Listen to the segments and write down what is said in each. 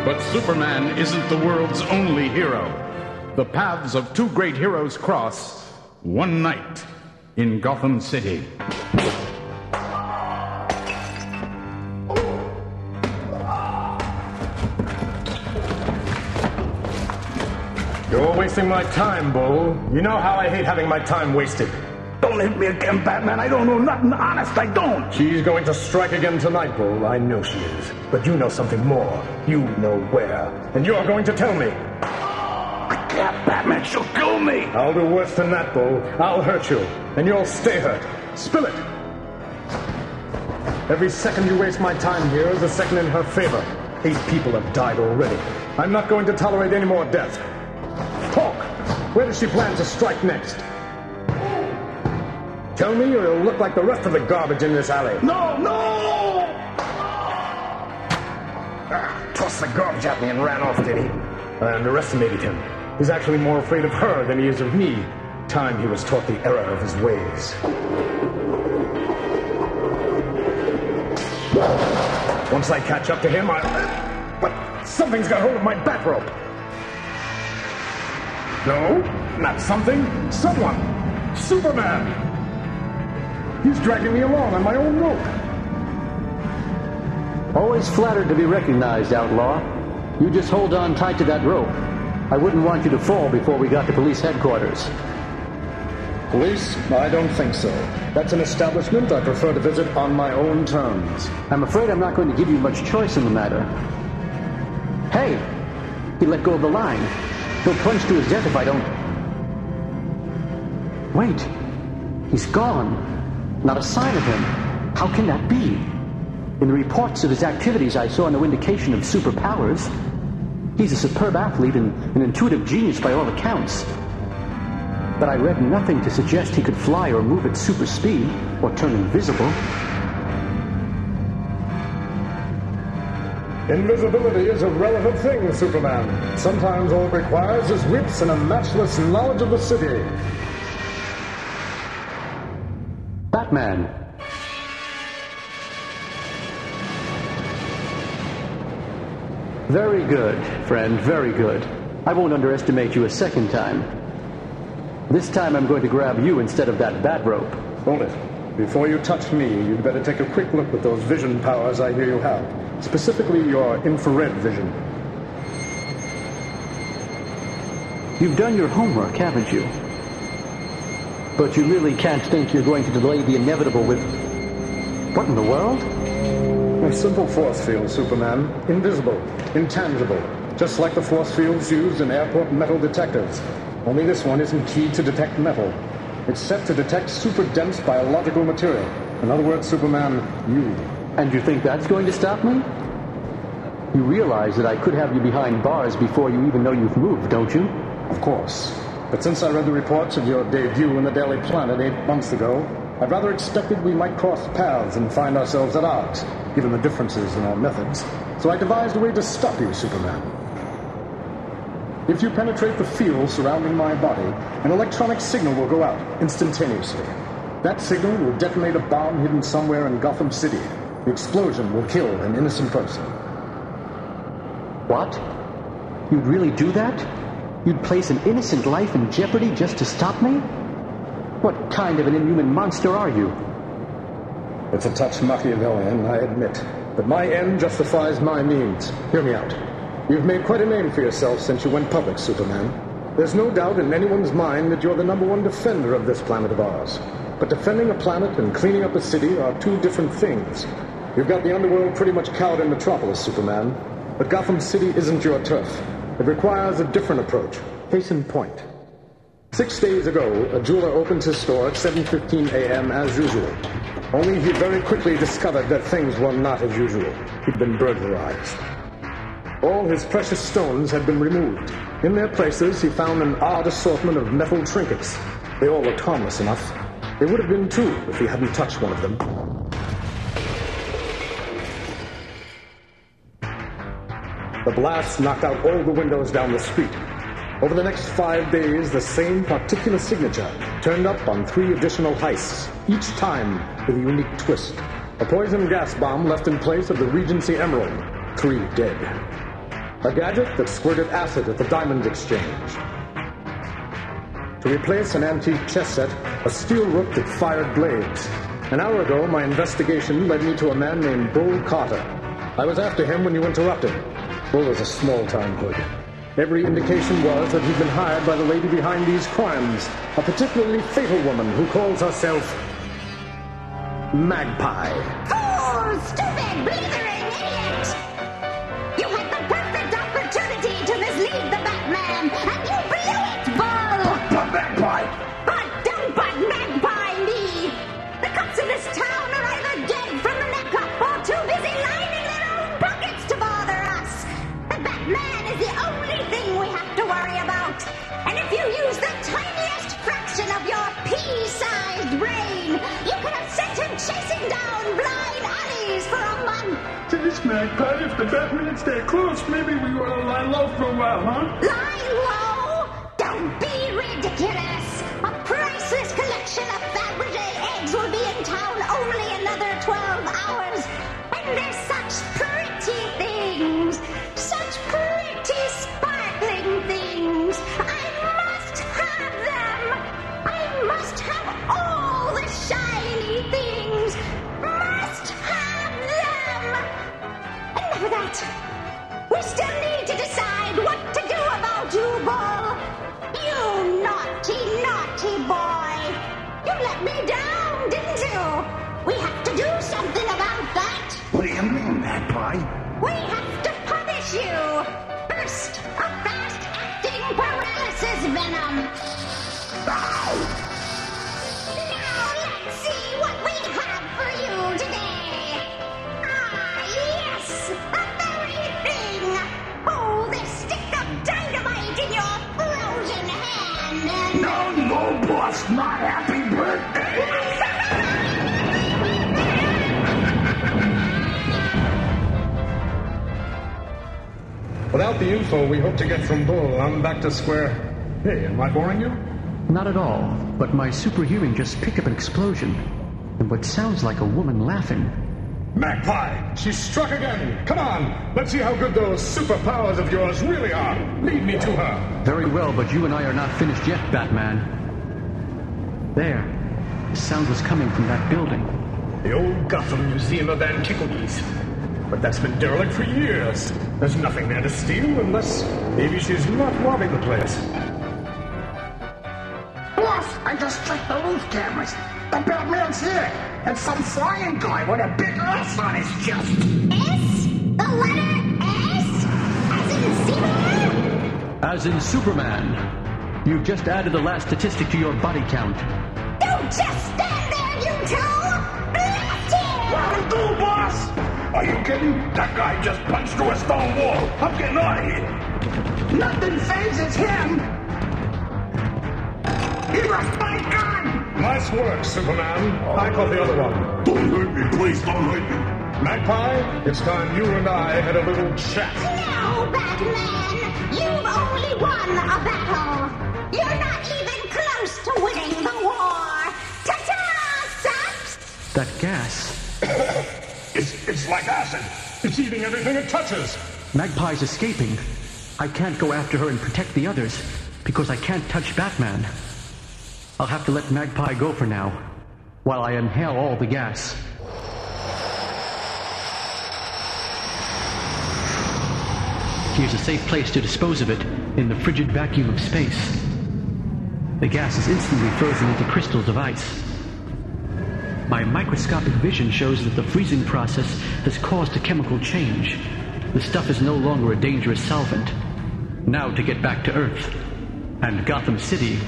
But Superman isn't the world's only hero. The paths of two great heroes cross one night in Gotham City. You're wasting my time, Bull. You know how I hate having my time wasted. Don't hit me again, Batman. I don't know nothing. Honest, I don't. She's going to strike again tonight, Bull. I know she is. But you know something more. You know where. And you're going to tell me. Yeah, Batman, she'll kill me. I'll do worse than that, Bull. I'll hurt you. And you'll stay hurt. Spill it. Every second you waste my time here is a second in her favor. 8 people have died already. I'm not going to tolerate any more death. Talk. Where does she plan to strike next? Tell me or you'll look like the rest of the garbage in this alley. No! Tossed the garbage at me and ran off, did he? I underestimated him. He's actually more afraid of her than he is of me. Time he was taught the error of his ways. Once I catch up to him, But something's got hold of my bat rope. No, not something. Someone. Superman. He's dragging me along on my own rope. Always flattered to be recognized, outlaw. You just hold on tight to that rope. I wouldn't want you to fall before we got to police headquarters. Police? I don't think so. That's an establishment I prefer to visit on my own terms. I'm afraid I'm not going to give you much choice in the matter. Hey! He let go of the line. He'll plunge to his death if I don't... Wait! He's gone. Not a sign of him. How can that be? In the reports of his activities, I saw no indication of superpowers. He's a superb athlete and an intuitive genius by all accounts. But I read nothing to suggest he could fly or move at super speed or turn invisible. Invisibility is a relative thing, Superman. Sometimes all it requires is wits and a matchless knowledge of the city. Batman. Very good, friend, very good. I won't underestimate you a second time. This time I'm going to grab you instead of that bat rope. Hold it. Before you touch me, you'd better take a quick look at those vision powers I hear you have. Specifically, your infrared vision. You've done your homework, haven't you? But you really can't think you're going to delay the inevitable with... What in the world? A simple force field, Superman. Invisible. Intangible. Just like the force fields used in airport metal detectors. Only this one isn't keyed to detect metal. It's set to detect super dense biological material. In other words, Superman, you. And you think that's going to stop me? You realize that I could have you behind bars before you even know you've moved, don't you? Of course. But since I read the reports of your debut in the Daily Planet 8 months ago, I'd rather expected we might cross paths and find ourselves at odds, given the differences in our methods. So I devised a way to stop you, Superman. If you penetrate the field surrounding my body, an electronic signal will go out instantaneously. That signal will detonate a bomb hidden somewhere in Gotham City. The explosion will kill an innocent person. What? You'd really do that? You'd place an innocent life in jeopardy just to stop me? What kind of an inhuman monster are you? It's a touch Machiavellian, I admit. But my end justifies my means. Hear me out. You've made quite a name for yourself since you went public, Superman. There's no doubt in anyone's mind that you're the #1 defender of this planet of ours. But defending a planet and cleaning up a city are two different things. You've got the underworld pretty much cowed in Metropolis, Superman. But Gotham City isn't your turf. It requires a different approach. Case in point. 6 days ago, a jeweler opened his store at 7:15 a.m. as usual. Only he very quickly discovered that things were not as usual. He'd been burglarized. All his precious stones had been removed. In their places, he found an odd assortment of metal trinkets. They all looked harmless enough. They would have been too if he hadn't touched one of them. The blast knocked out all the windows down the street. Over the next 5 days, the same particular signature turned up on 3 additional heists, each time with a unique twist. A poison gas bomb left in place of the Regency Emerald. 3 dead. A gadget that squirted acid at the Diamond Exchange. To replace an antique chess set, a steel rook that fired blades. An hour ago, my investigation led me to a man named Bull Carter. I was after him when you interrupted. Bull is a small-time hood. Every indication was that he'd been hired by the lady behind these crimes, a particularly fatal woman who calls herself Magpie. Fool! Stupid! Blithering idiot! You had the perfect opportunity to mislead the Batman, and you blew it, Bull! But Magpie! But don't but Magpie me! The cops in this town are either dead from the neck up or too busy lining their own pockets to bother us! The Batman is the only thing we have to worry about! And if you use the tiniest fraction of your pea-sized brain, you could have sent him chasing down blind alleys for a month! Jeez, Magpie, if the Batman stay close, maybe we ought to lie low for a while, huh? Lie low? Don't be ridiculous! A priceless collection of Fabergé eggs will be in town only another 12 hours. And they're such pretty things. Such pretty sparkling things. I must have them. I must have all the shiny things. Must have them. Enough of that. We still need to decide what to do about you, Bull. You naughty, naughty boy. You let me down, didn't you? We have to do something about that. What do you mean, Magpie? We have to punish you. First, a fast-acting paralysis venom. Ow! Now let's see what we have for you today. Ah, yes, the very thing. Oh, this stick of dynamite in your frozen hand and... No, boss, not happy birthday! Without the info we hope to get from Bull, I'm back to square. Hey, am I boring you? Not at all, but my super hearing just picked up an explosion. And what sounds like a woman laughing. Magpie! She struck again! Come on! Let's see how good those superpowers of yours really are! Lead me to her! Very well, but you and I are not finished yet, Batman. There. The sound was coming from that building. The old Gotham Museum of Antiquities. But that's been derelict for years. There's nothing there to steal unless maybe she's not robbing the place. Boss, I just checked the roof cameras. The Batman's here, and some flying guy with a big S on his chest. S? The letter S? As in zebra? As in Superman. You've just added the last statistic to your body count. Don't just stand there, you two! Blast him! What'll do, boss? Are you kidding? That guy just punched through a stone wall. I'm getting out of here. Nothing phases him. He left my gun. Nice work, Superman. I caught the other one. Don't hurt me, please. Don't hurt me. Magpie, it's time you and I had a little chat. No, Batman! You've only won a battle! You're not even close to winning the war! Ta-ta, Saps! That gas. It's like acid. It's eating everything it touches. Magpie's escaping. I can't go after her and protect the others because I can't touch Batman. I'll have to let Magpie go for now while I inhale all the gas. Here's a safe place to dispose of it in the frigid vacuum of space. The gas is instantly frozen into crystals of ice. My microscopic vision shows that the freezing process has caused a chemical change. The stuff is no longer a dangerous solvent. Now to get back to Earth and Gotham City.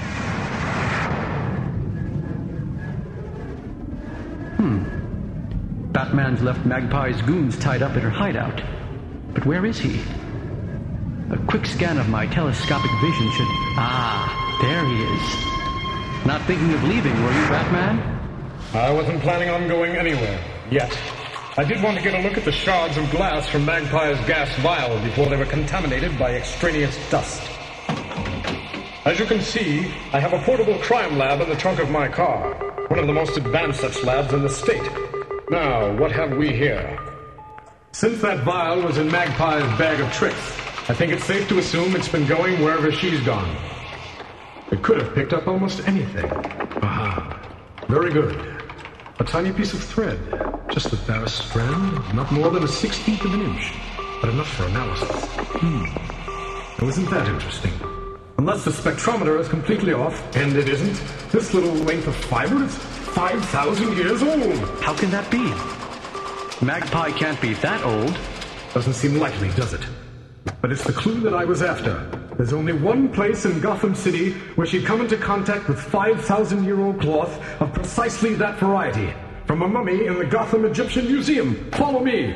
Batman's left Magpie's goons tied up in her hideout. But where is he? A quick scan of my telescopic vision should... Ah, there he is. Not thinking of leaving, were you, Batman? I wasn't planning on going anywhere, yet. I did want to get a look at the shards of glass from Magpie's gas vial before they were contaminated by extraneous dust. As you can see, I have a portable crime lab in the trunk of my car. One of the most advanced such labs in the state. Now, what have we here? Since that vial was in Magpie's bag of tricks, I think it's safe to assume it's been going wherever she's gone. It could have picked up almost anything. Aha. Very good. A tiny piece of thread. Just the barest strand, not more than a 1/16 of an inch. But enough for analysis. Now, isn't that interesting? Unless the spectrometer is completely off, and it isn't, this little length of fiber is 5,000 years old. How can that be? Magpie can't be that old. Doesn't seem likely, does it? But it's the clue that I was after. There's only one place in Gotham City where she'd come into contact with 5,000-year-old cloth of precisely that variety. From a mummy in the Gotham Egyptian Museum. Follow me.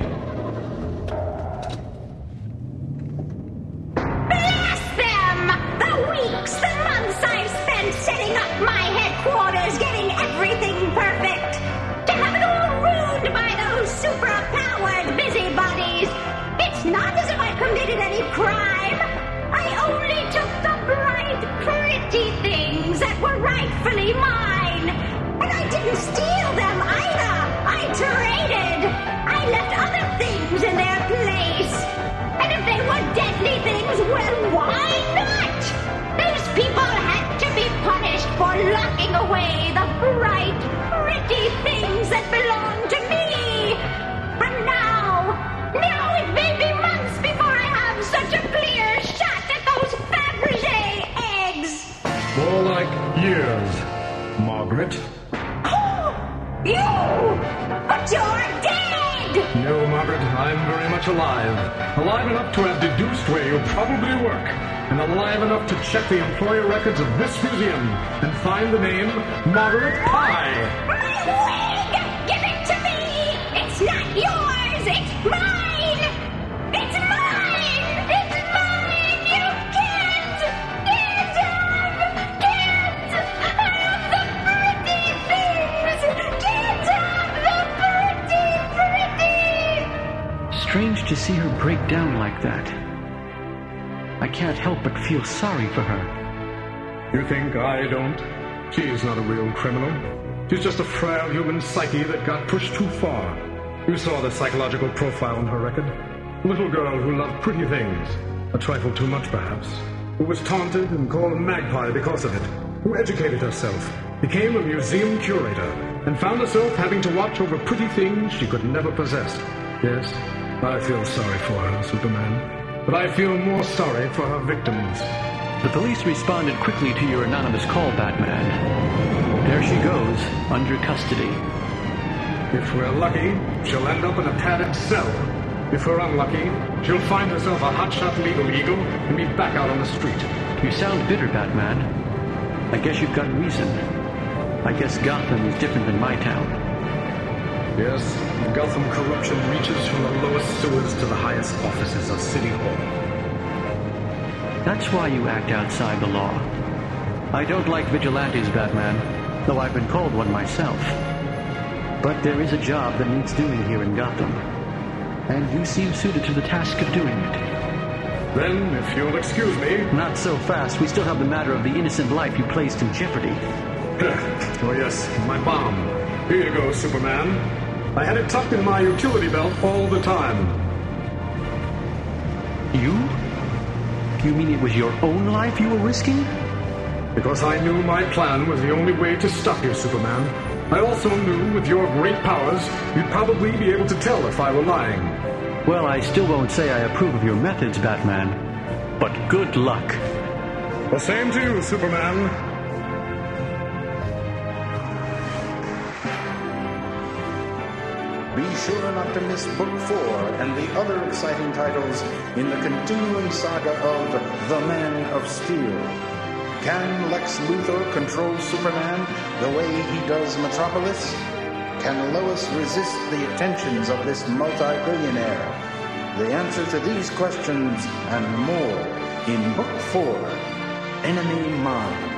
Bless them! The weeks, the months I've spent setting up my headquarters, getting everything perfect. To have it all ruined by those super-powered busybodies. It's not as if I committed any crime. I only took the bright, pretty things that were rightfully mine. And I didn't steal them either. I traded. I left other things in their place. And if they were deadly things, well, why not? Those people had to be punished for locking away the bright, pretty things that belong to me. And now it may be months before I have such a clear shot at those Fabergé eggs. More like years, Margaret. You! But you're dead! No, Margaret, I'm very much alive. Alive enough to have deduced where you probably work. And alive enough to check the employer records of this museum and find the name Margaret Pye. My wig! Give it to me! It's not yours! It's mine! It's mine! It's mine! You can't have the pretty things! Can't have the pretty! Strange to see her break down like that. I can't help but feel sorry for her. You think I don't? She's not a real criminal. She's just a frail human psyche that got pushed too far. You saw the psychological profile on her record. A little girl who loved pretty things. A trifle too much, perhaps. Who was taunted and called a magpie because of it. Who educated herself, became a museum curator, and found herself having to watch over pretty things she could never possess. Yes, I feel sorry for her, Superman. But I feel more sorry for her victims. The police responded quickly to your anonymous call, Batman. There she goes, under custody. If we're lucky, she'll end up in a padded cell. If we're unlucky, she'll find herself a hotshot legal eagle and be back out on the street. You sound bitter, Batman. I guess you've got reason. I guess Gotham is different than my town. Yes, Gotham corruption reaches from the lowest sewers to the highest offices of City Hall. That's why you act outside the law. I don't like vigilantes, Batman, though I've been called one myself. But there is a job that needs doing here in Gotham, and you seem suited to the task of doing it. Then, if you'll excuse me... Not so fast. We still have the matter of the innocent life you placed in jeopardy. Oh yes, my bomb. Here you go, Superman. I had it tucked in my utility belt all the time. You? You mean it was your own life you were risking? Because I knew my plan was the only way to stop you, Superman. I also knew with your great powers, you'd probably be able to tell if I were lying. Well, I still won't say I approve of your methods, Batman. But good luck. The same to you, Superman. Be sure not to miss Book 4 and the other exciting titles in the continuing saga of The Man of Steel. Can Lex Luthor control Superman the way he does Metropolis? Can Lois resist the attentions of this multi-billionaire? The answer to these questions and more in Book 4, Enemy Mine.